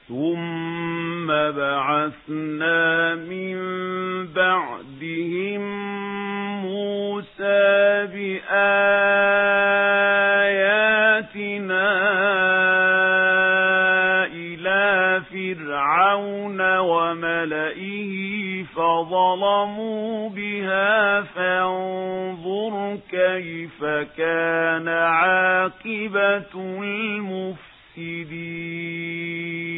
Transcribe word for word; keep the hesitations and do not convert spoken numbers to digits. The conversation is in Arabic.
ثُمَّ بَعَثْنَا مِن بَعْدِهِم مُوسَىٰ بِآيَاتِنَا إِلَىٰ فِرْعَوْنَ وَمَلَئِهِ فَظَلَمُوا بِهَا فَانظُرْ كَيْفَ كَانَ عَاقِبَةُ الْمُفْسِدِينَ